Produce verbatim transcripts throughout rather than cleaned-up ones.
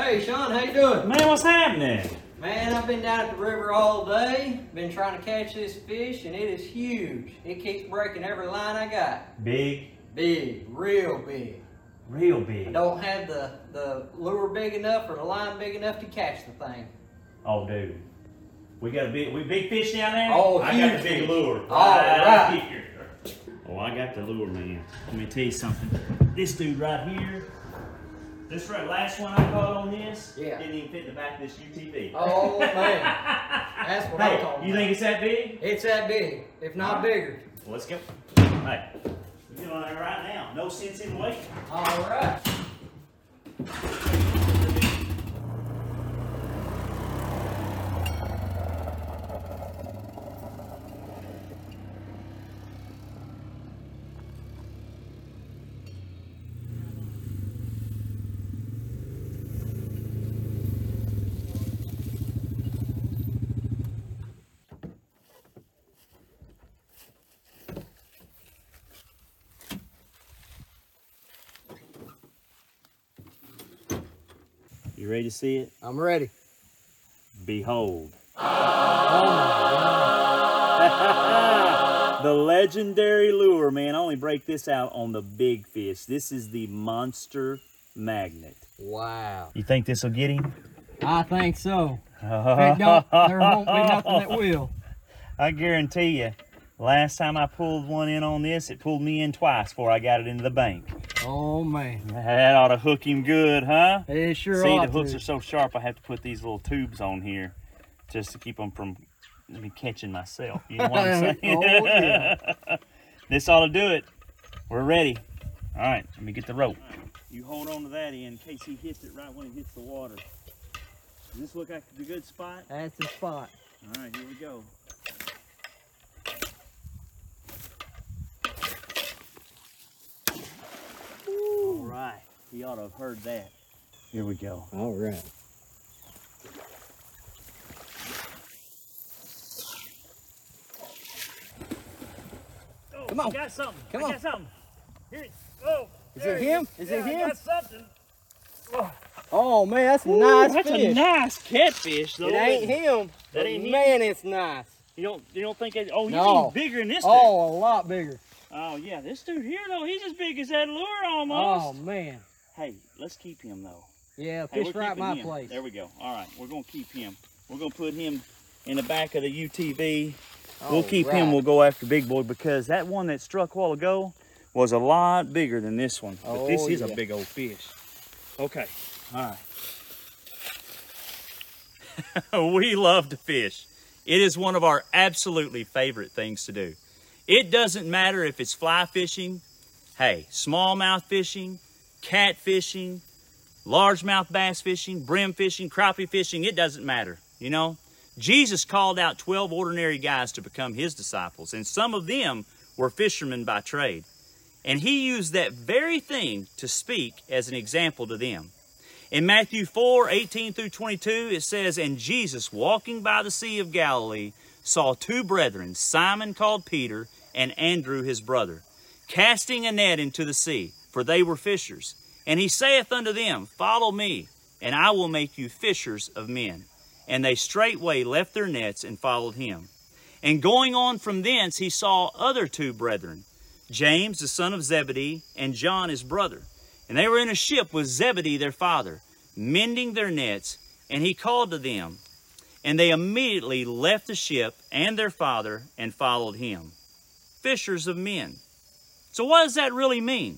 Hey, Sean, how you doing? Man, what's happening? Man, I've been down at the river all day. Been trying to catch this fish, and it is huge. It keeps breaking every line I got. Big? Big, real big. Real I big. don't have the, the lure big enough or the line big enough to catch the thing. Oh, dude. We got a big, we big fish down there? Oh, I huge got the big fish. lure. All right. here. Oh, I got the lure, man. Let me tell you something. This dude right here, this right, last one I caught on this, Yeah. didn't even fit in the back of this U T V. Oh, man. That's what I'm Hey, talking you about. think it's that big? It's that big, if not bigger. Well, let's go. Hey, we get on there right now. No sense in waiting. All right. You ready to see it? I'm ready. Behold. Oh, my God. The legendary lure, man. I only break this out on the big fish. This is the Monster Magnet. Wow. You think this will get him? I think so. If it don't, there won't be nothing that will. I guarantee you, last time I pulled one in on this, it pulled me in twice before I got it into the bank. Oh, man. That ought to hook him good, huh? It sure See, ought the hooks to. are so sharp, I have to put these little tubes on here just to keep them from me catching myself. You know what I'm saying? Oh, yeah. This ought to do it. We're ready. All right, let me get the rope. You hold on to that end in case he hits it right when it hits the water. Does this look like a good spot? That's the spot. All right, here we go. All right, he ought to have heard that. Here we go. All right. Oh, Come on. I got something. Come I on. got something. Here it, oh, Is there it he him? Is yeah, it I him? got something. Oh. Oh, man, that's a Ooh, nice that's fish. a nice catfish, though. It ain't him. That but ain't him? Man, it's nice. You don't, you don't think it? Oh, you No. mean bigger than this dude? Oh, a lot bigger. Oh, yeah, this dude here, though, he's as big as that lure Oh, almost. man. Hey, let's keep him, though. Yeah, Hey, fish we're right keeping my him. place. There we go. All right, we're gonna keep him. We're gonna put him in the back of the U T V. We'll All keep right. him. We'll go after Big Boy because that one that struck a while ago was a lot bigger than this one. But Oh, this is yeah. a big old fish. Okay. All right. We love to fish. It is one of our absolutely favorite things to do. It doesn't matter if it's fly fishing, hey, smallmouth fishing, cat fishing, largemouth bass fishing, brim fishing, crappie fishing, it doesn't matter, you know. Jesus called out twelve ordinary guys to become his disciples, and some of them were fishermen by trade. And he used that very thing to speak as an example to them. In Matthew four, eighteen through twenty-two, it says, "And Jesus, walking by the Sea of Galilee, saw two brethren, Simon called Peter, and Andrew his brother, casting a net into the sea, for they were fishers. And he saith unto them, Follow me, and I will make you fishers of men. And they straightway left their nets and followed him. And going on from thence, he saw other two brethren, James the son of Zebedee, and John his brother. And they were in a ship with Zebedee their father, mending their nets. And he called to them. And they immediately left the ship and their father and followed him." Fishers of men. So what does that really mean?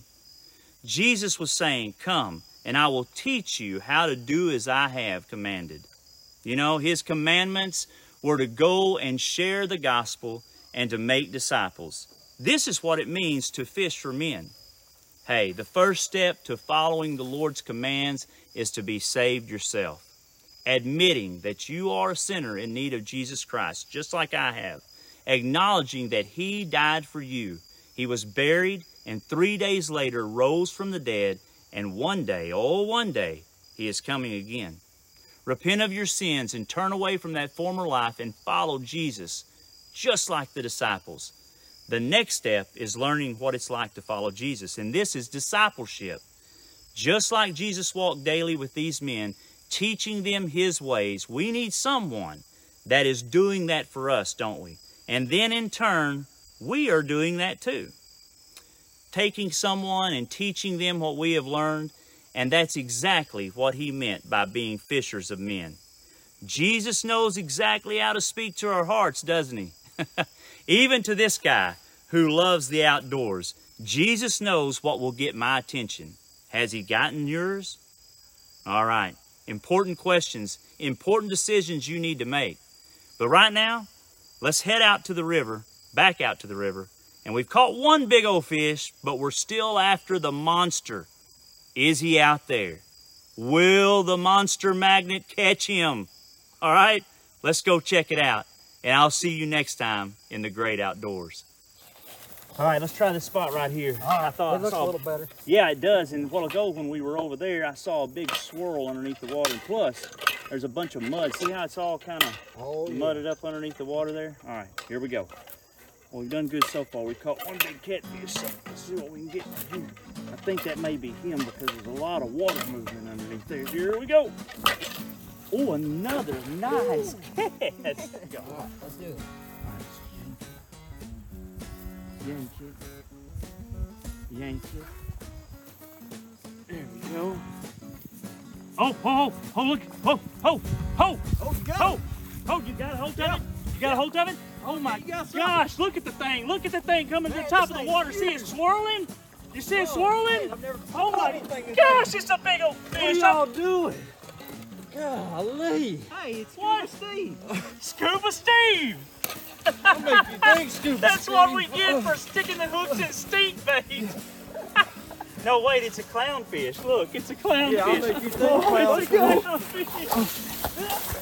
Jesus was saying, "Come, and I will teach you how to do as I have commanded." You know, his commandments were to go and share the gospel and to make disciples. This is what it means to fish for men. Hey, the first step to following the Lord's commands is to be saved yourself. Admitting that you are a sinner in need of Jesus Christ, just like I have. Acknowledging that he died for you. He was buried and three days later rose from the dead. And one day, oh, one day, he is coming again. Repent of your sins and turn away from that former life and follow Jesus, just like the disciples. The next step is learning what it's like to follow Jesus, and this is discipleship. Just like Jesus walked daily with these men, teaching them His ways. We need someone that is doing that for us, don't we? And then in turn, we are doing that too. Taking someone and teaching them what we have learned, and that's exactly what He meant by being fishers of men. Jesus knows exactly how to speak to our hearts, doesn't He? Even to this guy who loves the outdoors, Jesus knows what will get my attention. Has He gotten yours? All right. Important questions, important decisions you need to make. But right now, let's head out to the river, back out to the river, and we've caught one big old fish, but we're still after the monster. Is he out there? Will the monster magnet catch him? All right, let's go check it out, and I'll see you next time in the great outdoors. All right, let's try this spot right here. I thought It looks I saw, a little better. Yeah, it does. And a while ago when we were over there, I saw a big swirl underneath the water. And plus, there's a bunch of mud. See how it's all kind of Oh, yeah. mudded up underneath the water there? All right, here we go. Well, we've done good so far. We caught one big catfish. So let's see what we can get from here. I think that may be him because there's a lot of water movement underneath there. Here we go. Oh, another nice catch. Let's go. All right, let's do it. Yank it. Yank it. There we go. Oh, oh, oh, look. Oh, oh, oh. Oh, you got Oh, it. oh, you got a hold of it? You got a hold of it? Oh my you got something. gosh, look at the thing. Look at the thing coming to Man, the top this of the thing's water. See it huge. swirling? You see it Oh, swirling? I've never Oh caught my anything this gosh, it's a big old big. What are fish. y'all doing? Golly. Hey, it's What? Steve. Scuba Steve. I'll make you think, Scuba That's Steve. what we get for sticking the hooks in stink bait. No, wait, it's a clownfish. Look, it's a clownfish. Yeah, I'll make you think, Oh, clownfish. it's a clownfish.